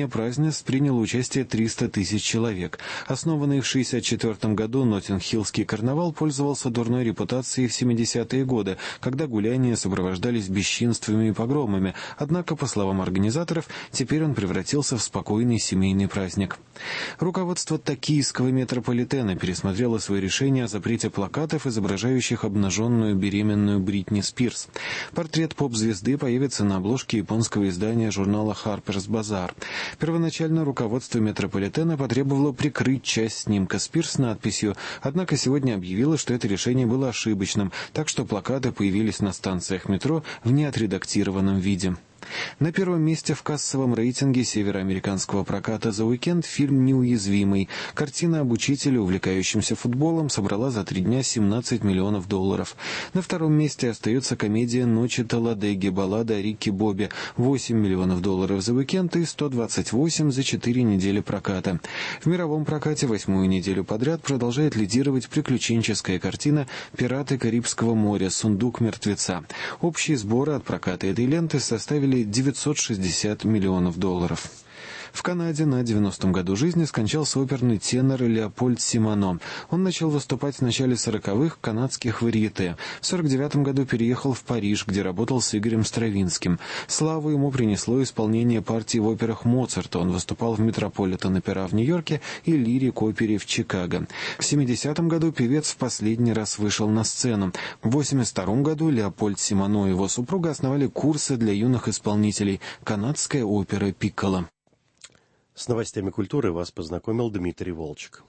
дне празднеств приняло участие триста тысяч человек. Основанный в шестьдесят четвёртом году Ноттинг-Хиллский карнавал пользовался дурной репутацией в семидесятые годы, когда гуляния сопровождались бесчинствами и погромами. Однако, по словам организаторов, теперь он превратился в спокойный семейный праздник. Руководство токийского метрополитена пересмотрело свое решение о запрете плакатов, изображающих обнаженную беременную Бритни Спирс. Портрет поп-звезды появится на обложке японского издания журнала Harper's Bazaar. Первоначально руководство метрополитена потребовало прикрыть часть снимка Спирс надписью, однако сегодня объявило, что это решение было ошибочным, так что плакаты появились на станциях метро в неотредактированном виде. На первом месте в кассовом рейтинге североамериканского проката за уикенд фильм «Неуязвимый». Картина об учителе, увлекающемся футболом, собрала за три дня семнадцать миллионов долларов. На втором месте остается комедия «Ночи Талладеги», баллада о Рикки Бобби. восемь миллионов долларов за уикенд и сто двадцать восемь за четыре недели проката. В мировом прокате восьмую неделю подряд продолжает лидировать приключенческая картина «Пираты Карибского моря. Сундук мертвеца». Общие сборы от проката этой ленты составили девятьсот шестьдесят миллионов долларов. В Канаде на девяностом году жизни скончался оперный тенор Леопольд Симоно. Он начал выступать в начале сороковых в канадских варьете. В сорок девятом году переехал в Париж, где работал с Игорем Стравинским. Славу ему принесло исполнение партий в операх Моцарта. Он выступал в Метрополитен-опера в Нью-Йорке и Лирик-опере в Чикаго. В семидесятом году певец в последний раз вышел на сцену. В восемьдесят втором году Леопольд Симоно и его супруга основали курсы для юных исполнителей «Канадская опера Пикколо». С новостями культуры вас познакомил Дмитрий Волчек.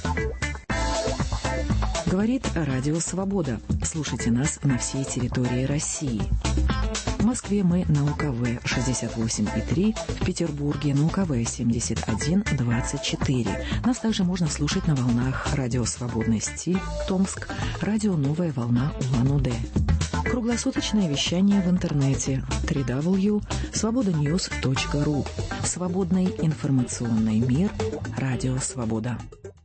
Говорит Радио Свобода. Слушайте нас на всей территории России. В Москве мы на У К В шестьдесят восемь и три, в Петербурге на У К В семьдесят один двадцать четыре. Нас также можно слушать на волнах Радио Свободный стиль, Томск, Радио Новая волна Улан-Удэ. Круглосуточное вещание в интернете дабл ю дабл ю дабл ю точка свобода ньюс точка ру. Свободный информационный мир. Радио Свобода.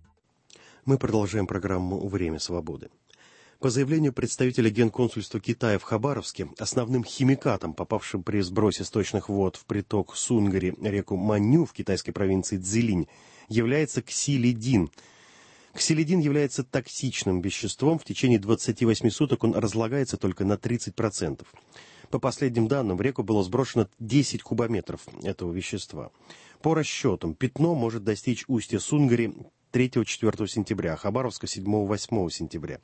Мы продолжаем программу «Время свободы». По заявлению представителя Генконсульства Китая в Хабаровске, основным химикатом, попавшим при сбросе сточных вод в приток Сунгари, реку Манню в китайской провинции Цзилинь, является ксилидин. Ксилидин является токсичным веществом. В течение двадцати восьми суток он разлагается только на тридцать процентов. По последним данным, в реку было сброшено десять кубометров этого вещества. По расчетам, пятно может достичь устья Сунгари третьего-четвёртого сентября, а Хабаровска седьмого-восьмого сентября.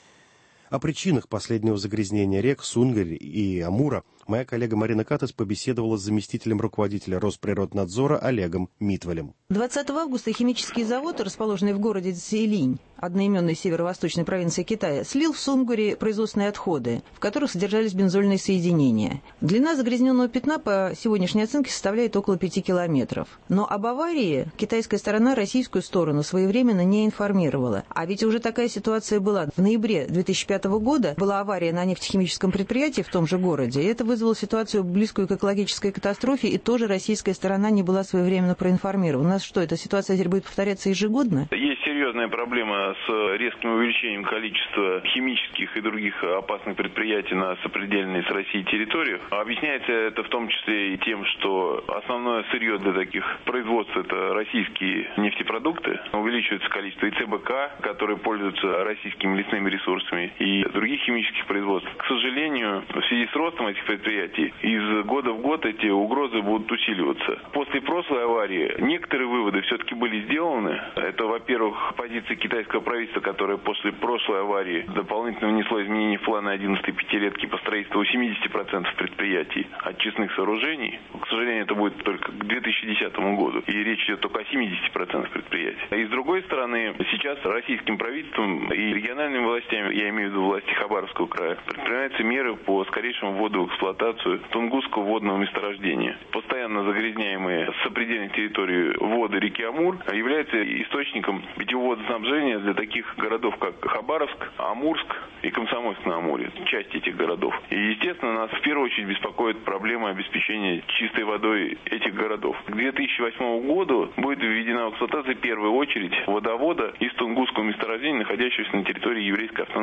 О причинах последнего загрязнения рек Сунгари и Амура моя коллега Марина Катас побеседовала с заместителем руководителя Росприроднадзора Олегом Митвалем. двадцатого августа химический завод, расположенный в городе Цзилинь, одноименной северо-восточной провинции Китая, слил в Сунгари производственные отходы, в которых содержались бензольные соединения. Длина загрязненного пятна по сегодняшней оценке составляет около пяти километров. Но об аварии китайская сторона российскую сторону своевременно не информировала. А ведь уже такая ситуация была. В ноябре две тысячи пятого года была авария на нефтехимическом предприятии в том же городе. И это вызвало ситуацию, близкую к экологической катастрофе, и тоже российская сторона не была своевременно проинформирована. У нас что, эта ситуация теперь будет повторяться ежегодно? Есть серьезная проблема с резким увеличением количества химических и других опасных предприятий на сопредельной с Россией территориях. Объясняется это в том числе и тем, что основное сырье для таких производств – это российские нефтепродукты. Увеличивается количество и Цэ Бэ Ка, которые пользуются российскими лесными ресурсами, и других химических производств. К сожалению, в связи с ростом этих предприятий, из года в год эти угрозы будут усиливаться. После прошлой аварии некоторые выводы все-таки были сделаны. Это, во-первых, позиция китайского правительства, которое после прошлой аварии дополнительно внесло изменения в планы одиннадцатой пятилетки по строительству семидесяти процентов предприятий очистных сооружений. К сожалению, это будет только к две тысячи десятому году. И речь идет только о семидесяти процентах предприятий. И с другой стороны, сейчас российским правительством и региональными властями, я имею в виду власти Хабаровского края, предпринимаются меры по скорейшему вводу в эксплуатацию Тунгусского водного месторождения. Постоянно загрязняемые с сопредельных территорий воды реки Амур являются источником питьевого водоснабжения для таких городов, как Хабаровск, Амурск и Комсомольск-на-Амуре, часть этих городов. И, естественно, нас в первую очередь беспокоит проблема обеспечения чистой водой этих городов. К две тысячи восьмому году будет введена в эксплуатацию в первую очередь водовода из Тунгусского месторождения, находящегося на территории Еврейской автономной области.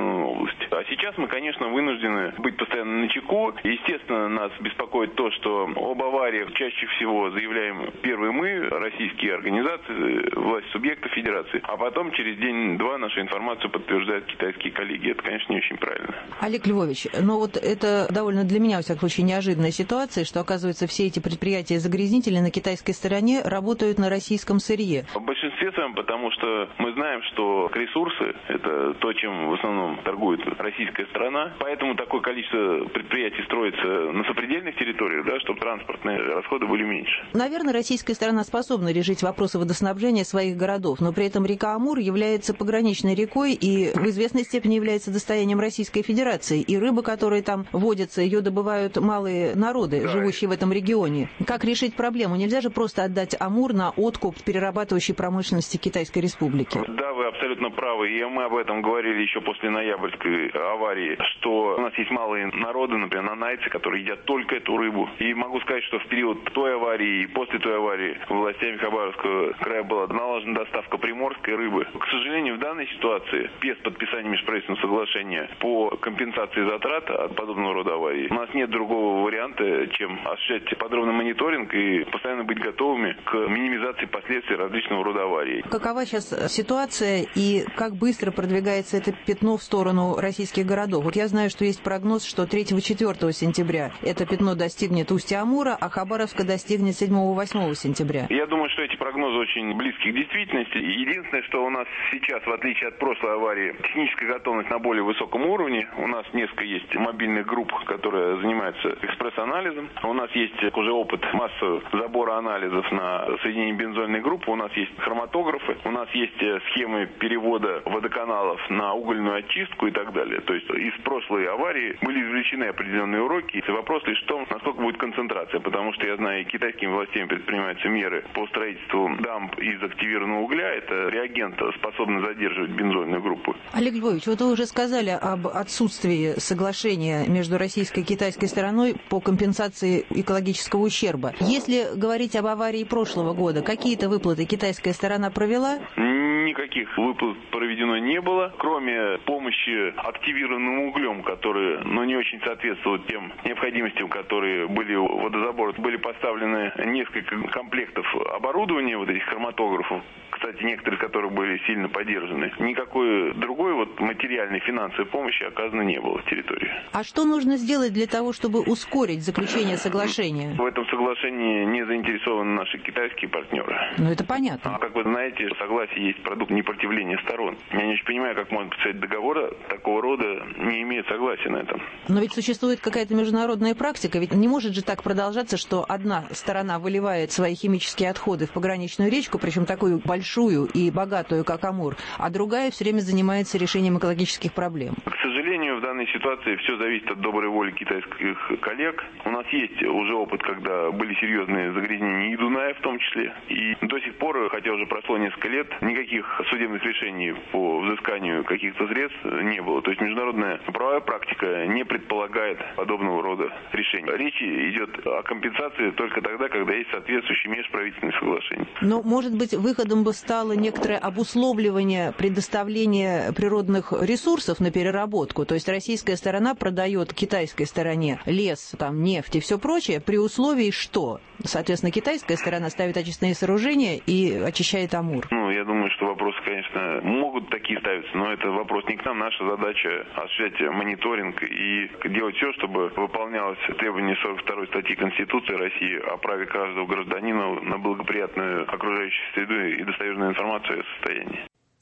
области. А сейчас мы, конечно, вынуждены быть постоянно начеку. Естественно, нас беспокоит то, что об авариях чаще всего заявляем первые мы, российские организации, власть субъектов Федерации, а потом через день-два нашу информацию подтверждают китайские коллеги. Это, конечно, не очень правильно. Олег Львович, но вот это довольно для меня, во всяком случае, неожиданная ситуация, что, оказывается, все эти предприятия-загрязнители на китайской стороне работают на российском сырье. В большинстве своем, потому что мы знаем, что ресурсы – это то, чем в основном торгует российская сторона. Поэтому такое количество предприятий строится на сопредельных территориях, да, чтобы транспортные расходы были меньше. Наверное, российская сторона способна решить вопросы водоснабжения своих городов, но при этом река Амур является пограничной рекой и в известной степени является достоянием Российской Федерации. И рыба, которая там водится, ее добывают малые народы, да, живущие в этом регионе. Как решить проблему? Нельзя же просто отдать Амур на откуп перерабатывающей промышленности Китайской Республики. Да, вы абсолютно правы. И мы об этом говорили еще после ноябрьской аварии, что у нас есть малые народы, например, нанайцы, которые едят только эту рыбу. И могу сказать, что в период той аварии и после той аварии властями Хабаровского края была налажена доставка приморской рыбы. К сожалению, в данной ситуации, без подписания межправительственного соглашения по компенсации затрат от подобного рода аварий, у нас нет другого варианта, чем осуществлять подробный мониторинг и постоянно быть готовыми к минимизации последствий различного рода аварий. Какова сейчас ситуация и как быстро продвигается это пятно в сторону российских городов? Вот я знаю, что есть прогноз, что третьего-четвёртого сентября это пятно достигнет устья Амура, а Хабаровска достигнет седьмого-восьмого сентября. Я думаю, что эти прогнозы очень близки к действительности. Единственное, что у нас сейчас, в отличие от прошлой аварии, техническая готовность на более высоком уровне. У нас несколько есть мобильных групп, которые занимаются экспресс-анализом. У нас есть уже опыт массового забора анализов на соединение бензольной группы. У нас есть хроматографы. У нас есть схемы перевода водоканалов на угольную очистку и так далее. То есть из прошлой аварии были извлечены определенные уроки. И вопрос лишь в том, насколько будет концентрация. Потому что, я знаю, китайскими властями предпринимаются меры по строительству дамб из активированного угля. Это реагент, способный задерживать бензольную группу. Олег Львович, вот вы уже сказали об отсутствии соглашения между российской и китайской стороной по компенсации экологического ущерба. Если говорить об аварии прошлого года, какие-то выплаты китайская сторона провела? Никаких выплат проведено не было, кроме помощи активированным углем, которые, ну, не очень соответствуют тем необходимостям, которые были у водозабора. Были поставлены несколько комплектов оборудования, вот этих хроматографов, кстати, некоторые из которых были сильно поддержаны. Никакой другой вот материальной финансовой помощи оказано не было в территории. А что нужно сделать для того, чтобы ускорить заключение соглашения? В этом соглашении не заинтересованы наши китайские партнеры. Ну, это понятно. А как вы знаете, согласие есть продукт непротивления сторон. Я не очень понимаю, как можно подписать договор такого рода, не имея согласия на этом. Но ведь существует какая-то международная практика, ведь не может же так продолжаться, что одна сторона выливает свои химические отходы в пограничную речку, причем такую большую и богатую, как Амур, а другая все время занимается решением экологических проблем. К сожалению, в данной ситуации все зависит от доброй воли китайских коллег. У нас есть уже опыт, когда были серьезные загрязнения и Дуная в том числе. И до сих пор, хотя уже прошло несколько лет, никаких судебных решений по взысканию каких-то средств не было. То есть международная правовая практика не предполагает подобного рода решений. Речь идет о компенсации только тогда, когда есть соответствующие межправительственные соглашения. Но, может быть, выходом бы стало некоторое обусловливание предоставления природных ресурсов на переработку. То есть российская сторона продает китайской стороне лес, там, нефть и все прочее, при условии, что, соответственно, китайская сторона ставит очистные сооружения и очищает Амур. Ну, я думаю, что вопросы, конечно, могут такие ставиться, но это вопрос не к нам. Наша задача осуществлять мониторинг и делать все, чтобы выполнялось требование сорок второй статьи Конституции России о праве каждого гражданина на благоприятную окружающую среду и достоверную информацию о состоянии.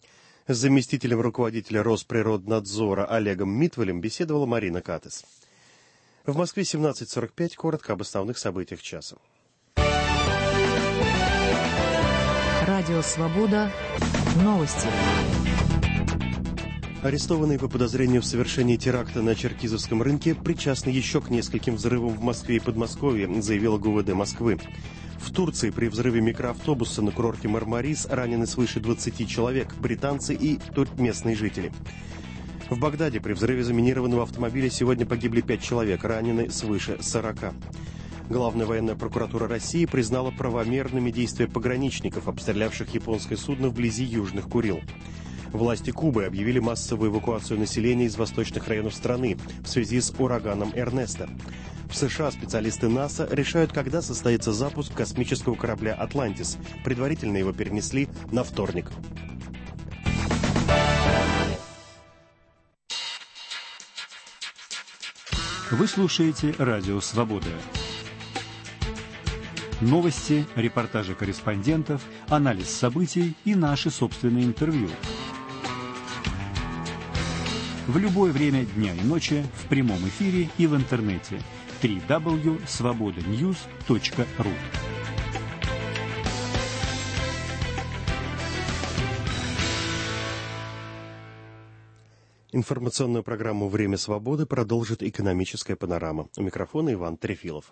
С заместителем руководителя Росприроднадзора Олегом Митвалем беседовала Марина Катес. В Москве семнадцать сорок пять. Коротко об основных событиях часа. Радио «Свобода». Новости. Арестованные по подозрению в совершении теракта на Черкизовском рынке причастны еще к нескольким взрывам в Москве и Подмосковье, заявила ГУВД Москвы. В Турции при взрыве микроавтобуса на курорте Мармарис ранены свыше двадцати человек, британцы и местные жители. В Багдаде при взрыве заминированного автомобиля сегодня погибли пять человек, ранены свыше сорока. Главная военная прокуратура России признала правомерными действия пограничников, обстрелявших японское судно вблизи Южных Курил. Власти Кубы объявили массовую эвакуацию населения из восточных районов страны в связи с ураганом Эрнесто. В США специалисты НАСА решают, когда состоится запуск космического корабля «Атлантис». Предварительно его перенесли на вторник. Вы слушаете «Радио Свобода». Новости, репортажи корреспондентов, анализ событий и наши собственные интервью. В любое время дня и ночи, в прямом эфире и в интернете. дабл ю дабл ю дабл ю точка свобода ньюс точка ру. Информационную программу «Время свободы» продолжит экономическая панорама. У микрофона Иван Трефилов.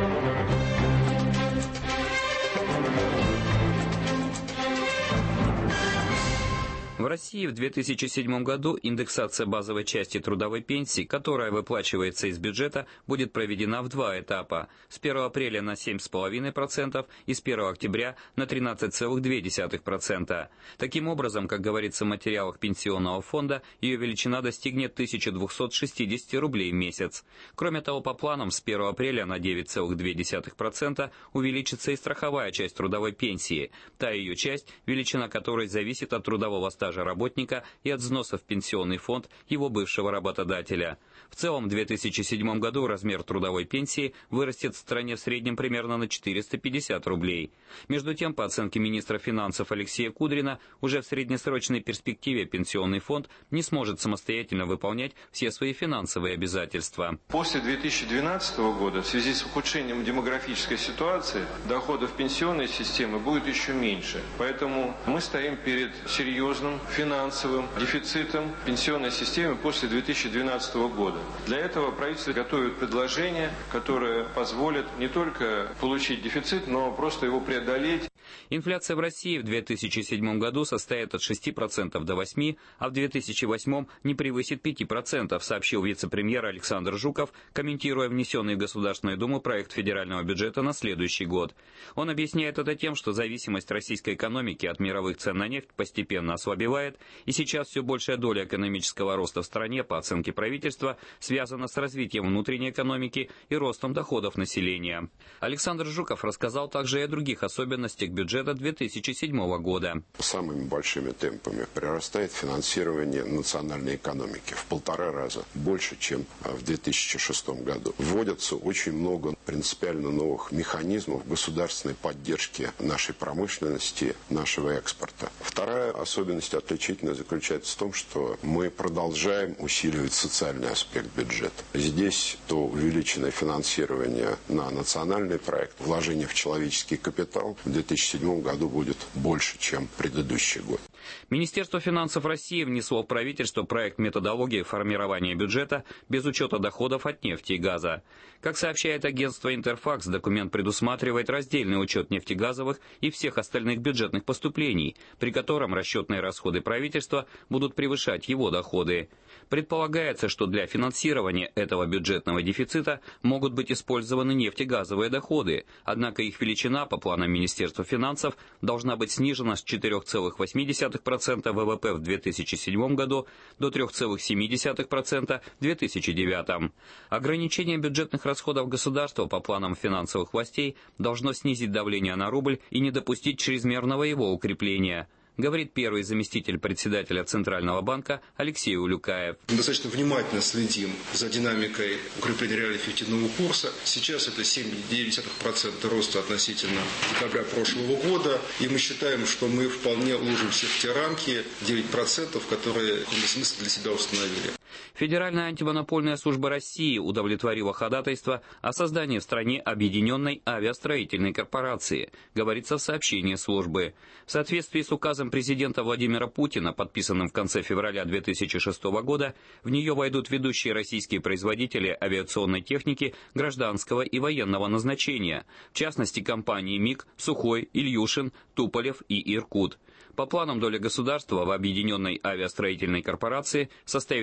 В России в две тысячи седьмом году индексация базовой части трудовой пенсии, которая выплачивается из бюджета, будет проведена в два этапа. С первого апреля на семь целых пять десятых процента и с первого октября на тринадцать целых две десятых процента. Таким образом, как говорится в материалах Пенсионного фонда, ее величина достигнет тысяча двести шестьдесят рублей в месяц. Кроме того, по планам с первого апреля на девять целых две десятых процента увеличится и страховая часть трудовой пенсии, та ее часть, величина которой зависит от трудового стажа работника и от взносов в пенсионный фонд его бывшего работодателя. В целом, в две тысячи седьмом году размер трудовой пенсии вырастет в стране в среднем примерно на четыреста пятьдесят рублей. Между тем, по оценке министра финансов Алексея Кудрина, уже в среднесрочной перспективе пенсионный фонд не сможет самостоятельно выполнять все свои финансовые обязательства. После две тысячи двенадцатого года в связи с ухудшением демографической ситуации доходов пенсионной системы будет еще меньше. Поэтому мы стоим перед серьезным финансовым дефицитом пенсионной системы после две тысячи двенадцатого года. Для этого правительство готовит предложения, которые позволят не только получить дефицит, но просто его преодолеть. Инфляция в России в две тысячи седьмом году составит от шести процентов до восьми процентов, а в две тысячи восьмом не превысит пяти процентов, сообщил вице-премьер Александр Жуков, комментируя внесенный в Государственную Думу проект федерального бюджета на следующий год. Он объясняет это тем, что зависимость российской экономики от мировых цен на нефть постепенно ослабевает, и сейчас все большая доля экономического роста в стране, по оценке правительства, связана с развитием внутренней экономики и ростом доходов населения. Александр Жуков рассказал также и о других особенностях бюджета две тысячи седьмого года. Самыми большими темпами прирастает финансирование национальной экономики в полтора раза больше, чем в две тысячи шестом году. Вводятся очень много принципиально новых механизмов государственной поддержки нашей промышленности, нашего экспорта. Вторая особенность отличительная заключается в том, что мы продолжаем усиливать социальный аспект бюджета. Здесь то увеличенное финансирование на национальный проект, вложение в человеческий капитал в две тысячи седьмом году будет больше, чем предыдущий год. Министерство финансов России внесло в правительство проект методологии формирования бюджета без учета доходов от нефти и газа. Как сообщает агентство «Интерфакс», документ предусматривает раздельный учет нефтегазовых и всех остальных бюджетных поступлений, при котором расчетные расходы правительства будут превышать его доходы. Предполагается, что для финансирования этого бюджетного дефицита могут быть использованы нефтегазовые доходы, однако их величина, по планам Министерства финансов, должна быть снижена с четырёх целых восьми десятых процента ВВП в две тысячи седьмом году до трёх целых семи десятых процента в две тысячи девятом. Ограничение бюджетных расходов государства, по планам финансовых властей, должно снизить давление на рубль и не допустить чрезмерного его укрепления, говорит первый заместитель председателя Центрального банка Алексей Улюкаев. Мы достаточно внимательно следим за динамикой укрепления реально эффективного курса. Сейчас это семь целых девять десятых процента роста относительно декабря прошлого года. И мы считаем, что мы вполне уложимся в те рамки девять процентов, которые в каком-то смысле для себя установили. Федеральная антимонопольная служба России удовлетворила ходатайство о создании в стране объединенной авиастроительной корпорации, говорится в сообщении службы. В соответствии с указом президента Владимира Путина, подписанным в конце февраля две тысячи шестого года, в нее войдут ведущие российские производители авиационной техники гражданского и военного назначения, в частности компании МиГ, Сухой, Ильюшин, Туполев и Иркут. По планам доля государства в объединенной авиастроительной корпорации составит не менее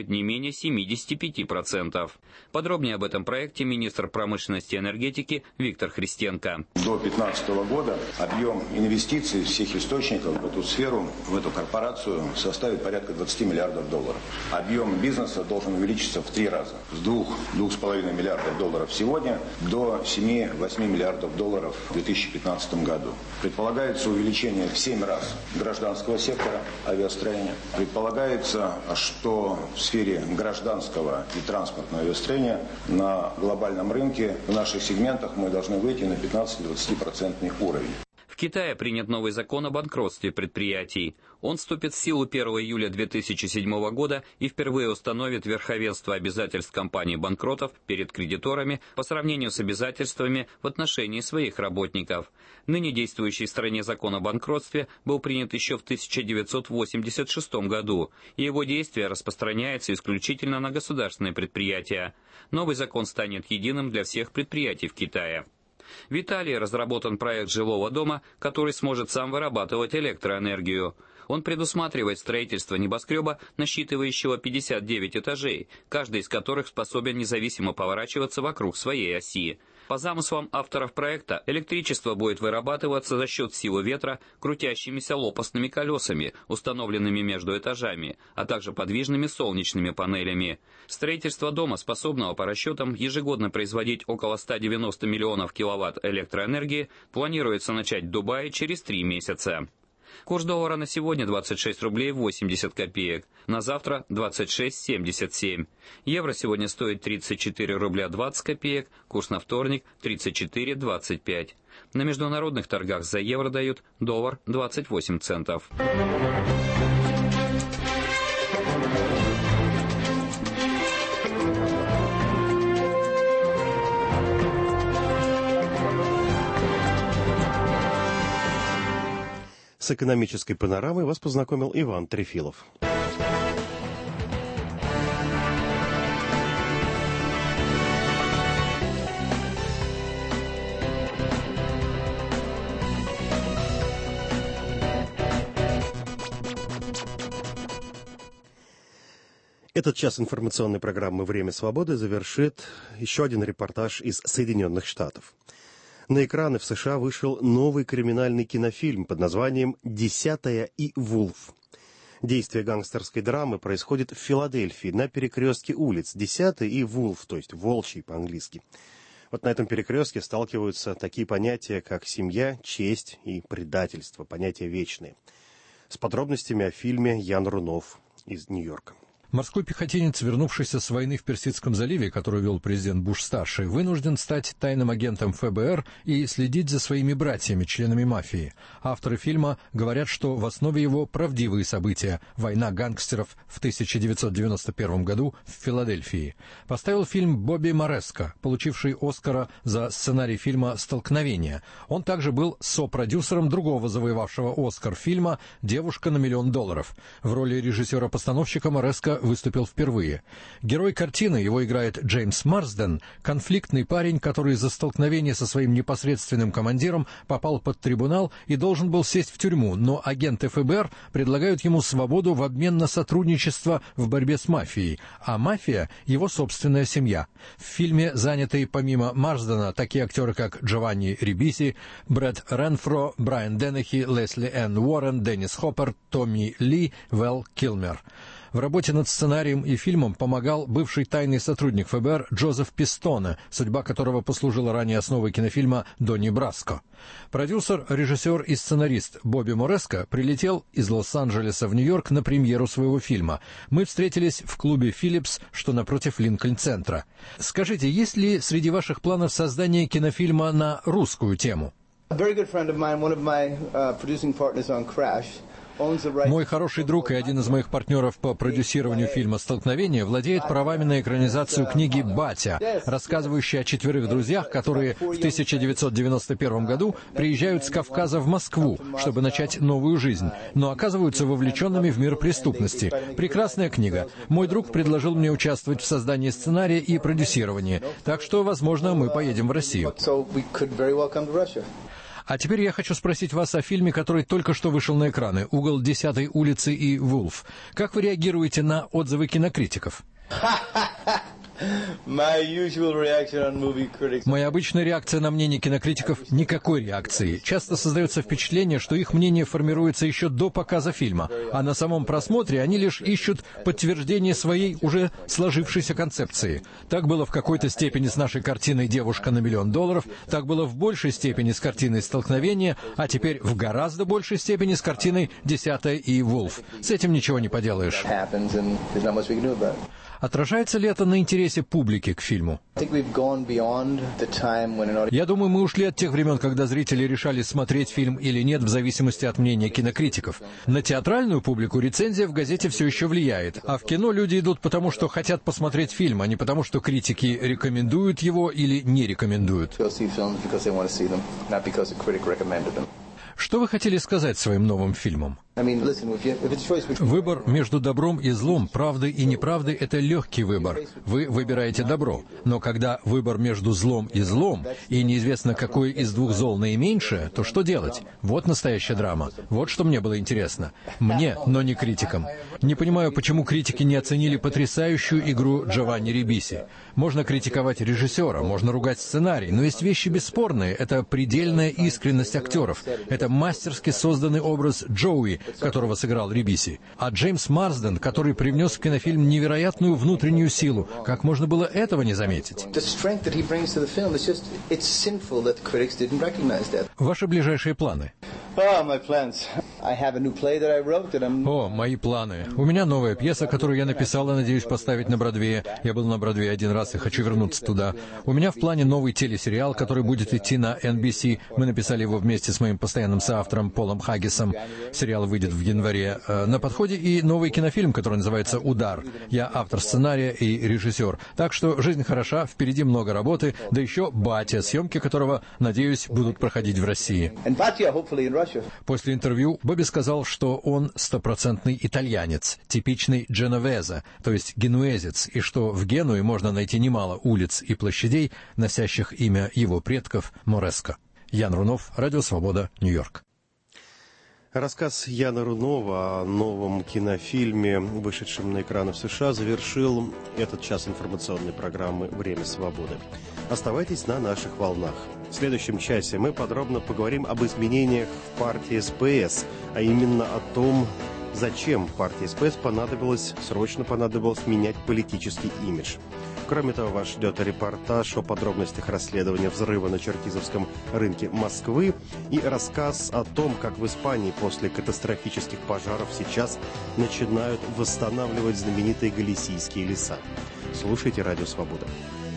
менее семьдесят пять процентов. Подробнее об этом проекте министр промышленности и энергетики Виктор Христенко. До две тысячи пятнадцатого года объем инвестиций всех источников в эту сферу, в эту корпорацию составит порядка двадцать миллиардов долларов. Объем бизнеса должен увеличиться в три раза. С двух-двух с половиной миллиардов долларов сегодня до семи-восьми миллиардов долларов в две тысячи пятнадцатом году. Предполагается увеличение в семь раз гражданского сектора авиастроения. Предполагается, что в сфере гражданского и транспортного авиастроения на глобальном рынке в наших сегментах мы должны выйти на пятнадцать-двадцать процентный уровень. В Китае принят новый закон о банкротстве предприятий. Он вступит в силу первого июля две тысячи седьмого года и впервые установит верховенство обязательств компаний-банкротов перед кредиторами по сравнению с обязательствами в отношении своих работников. Ныне действующий в стране закон о банкротстве был принят еще в тысяча девятьсот восемьдесят шестом году, и его действие распространяется исключительно на государственные предприятия. Новый закон станет единым для всех предприятий в Китае. В Италии разработан проект жилого дома, который сможет сам вырабатывать электроэнергию. Он предусматривает строительство небоскреба, насчитывающего пятьдесят девять этажей, каждый из которых способен независимо поворачиваться вокруг своей оси. По замыслам авторов проекта, электричество будет вырабатываться за счет силы ветра крутящимися лопастными колесами, установленными между этажами, а также подвижными солнечными панелями. Строительство дома, способного по расчетам ежегодно производить около ста девяноста миллионов киловатт электроэнергии, планируется начать в Дубае через три месяца. Курс доллара на сегодня двадцать шесть рублей восемьдесят копеек, на завтра двадцать шесть семьдесят семь. Евро сегодня стоит тридцать четыре рубля двадцать копеек, курс на вторник тридцать четыре двадцать пять. На международных торгах за евро дают доллар двадцать восемь центов. С экономической панорамой вас познакомил Иван Трефилов. Этот час информационной программы «Время свободы» завершит еще один репортаж из Соединенных Штатов. На экраны в США вышел новый криминальный кинофильм под названием «Десятая и Вулф». Действие гангстерской драмы происходит в Филадельфии на перекрестке улиц Десятый и Вулф, то есть Волчий по-английски. Вот на этом перекрестке сталкиваются такие понятия, как семья, честь и предательство, понятия вечные. С подробностями о фильме Ян Рунов из Нью-Йорка. Морской пехотинец, вернувшийся с войны в Персидском заливе, которую вел президент Буш-старший, вынужден стать тайным агентом эф бэ эр и следить за своими братьями, членами мафии. Авторы фильма говорят, что в основе его правдивые события – война гангстеров в тысяча девятьсот девяносто первом году в Филадельфии. Поставил фильм Бобби Мореско, получивший Оскара за сценарий фильма «Столкновение». Он также был сопродюсером другого завоевавшего Оскар фильма «Девушка на миллион долларов». В роли режиссера-постановщика Мореско выступил впервые. Герой картины, его играет Джеймс Марсден, конфликтный парень, который из-за столкновения со своим непосредственным командиром попал под трибунал и должен был сесть в тюрьму, но агенты эф бэ эр предлагают ему свободу в обмен на сотрудничество в борьбе с мафией, а мафия — его собственная семья. В фильме заняты помимо Марсдена такие актеры, как Джованни Рибиси, Брэд Ренфро, Брайан Деннехи, Лесли Энн Уоррен, Деннис Хоппер, Томми Ли, Вэл Килмер. В работе над сценарием и фильмом помогал бывший тайный сотрудник эф бэ эр Джозеф Пистоне, судьба которого послужила ранее основой кинофильма «Донни Браско». Продюсер, режиссер и сценарист Бобби Мореско прилетел из Лос-Анджелеса в Нью-Йорк на премьеру своего фильма. Мы встретились в клубе «Филлипс», что напротив Линкольн-центра. Скажите, есть ли среди ваших планов создание кинофильма на русскую тему? Мой хороший друг и один из моих партнеров по продюсированию фильма «Столкновение» владеет правами на экранизацию книги «Батя», рассказывающей о четверых друзьях, которые в тысяча девятьсот девяносто первом году приезжают с Кавказа в Москву, чтобы начать новую жизнь, но оказываются вовлеченными в мир преступности. Прекрасная книга. Мой друг предложил мне участвовать в создании сценария и продюсировании, так что, возможно, мы поедем в Россию. А теперь я хочу спросить вас о фильме, который только что вышел на экраны «Угол десятой улицы» и «Вулф». Как вы реагируете на отзывы кинокритиков? Моя обычная реакция на мнение кинокритиков – никакой реакции. Часто создается впечатление, что их мнение формируется еще до показа фильма, а на самом просмотре они лишь ищут подтверждение своей уже сложившейся концепции. Так было в какой-то степени с нашей картиной «Девушка на миллион долларов», так было в большей степени с картиной «Столкновение», а теперь в гораздо большей степени с картиной «Десятая» и «Вулф». С этим ничего не поделаешь. Отражается ли это на интересе публики к фильму? Я думаю, мы ушли от тех времен, когда зрители решали, смотреть фильм или нет, в зависимости от мнения кинокритиков. На театральную публику рецензия в газете все еще влияет, а в кино люди идут потому, что хотят посмотреть фильм, а не потому, что критики рекомендуют его или не рекомендуют. Что вы хотели сказать своим новым фильмом? Выбор между добром и злом, правдой и неправдой – это легкий выбор. Вы выбираете добро. Но когда выбор между злом и злом, и неизвестно, какое из двух зол наименьшее, то что делать? Вот настоящая драма. Вот что мне было интересно. Мне, но не критикам. Не понимаю, почему критики не оценили потрясающую игру Джованни Рибиси. Можно критиковать режиссера, можно ругать сценарий, но есть вещи бесспорные. Это предельная искренность актеров. Это мастерски созданный образ Джоуи, которого сыграл Рибиси. А Джеймс Марсден, который привнес в кинофильм невероятную внутреннюю силу. Как можно было этого не заметить? Ваши ближайшие планы? О, мои планы. У меня новая пьеса, которую я написал и надеюсь поставить на Бродвее. Я был на Бродвее один раз и хочу вернуться туда. У меня в плане новый телесериал, который будет идти на эн би си. Мы написали его вместе с моим постоянным соавтором Полом Хаггисом. Сериал выйдет в январе. На подходе и новый кинофильм, который называется «Удар». Я автор сценария и режиссер. Так что жизнь хороша, впереди много работы, да еще «Батя», съемки которого, надеюсь, будут проходить в России. После интервью Бобби сказал, что он стопроцентный итальянец, типичный дженовезе, то есть генуэзец, и что в Генуе можно найти немало улиц и площадей, носящих имя его предков Мореско. Ян Рунов, Радио Свобода, Нью-Йорк. Рассказ Яна Рунова о новом кинофильме, вышедшем на экраны в США, завершил этот час информационной программы «Время свободы». Оставайтесь на наших волнах. В следующем часе мы подробно поговорим об изменениях в партии эс пэ эс, а именно о том, зачем партии эс пэ эс понадобилось, срочно понадобилось менять политический имидж. Кроме того, вас ждет репортаж о подробностях расследования взрыва на Черкизовском рынке Москвы и рассказ о том, как в Испании после катастрофических пожаров сейчас начинают восстанавливать знаменитые галисийские леса. Слушайте Радио Свобода.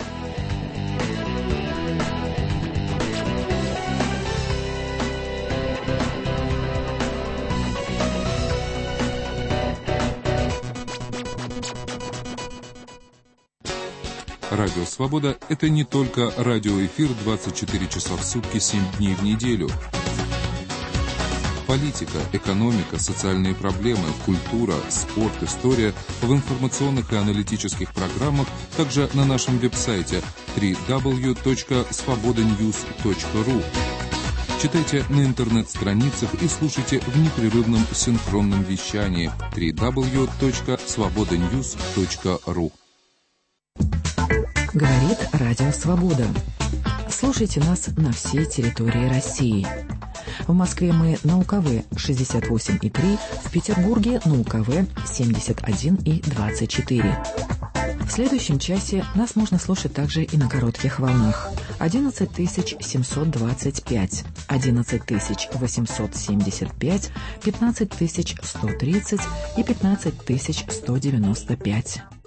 Радио «Свобода» — это не только радиоэфир двадцать четыре часа в сутки, семь дней в неделю. Политика, экономика, социальные проблемы, культура, спорт, история в информационных и аналитических программах, также на нашем веб-сайте дабл ю дабл ю дабл ю точка свобода ньюс точка ру. Читайте на интернет-страницах и слушайте в непрерывном синхронном вещании дабл ю дабл ю дабл ю точка свобода ньюс точка ру. Говорит Радио Свобода. Слушайте нас на всей территории России. В Москве мы на УКВ шестьдесят восемь и три, в Петербурге на УКВ семьдесят один и двадцать четыре. В следующем часе нас можно слушать также и на коротких волнах. одиннадцать тысяч семьсот двадцать пять, одиннадцать тысяч восемьсот семьдесят пять, пятнадцать тысяч сто тридцать и пятнадцать тысяч сто девяносто пять.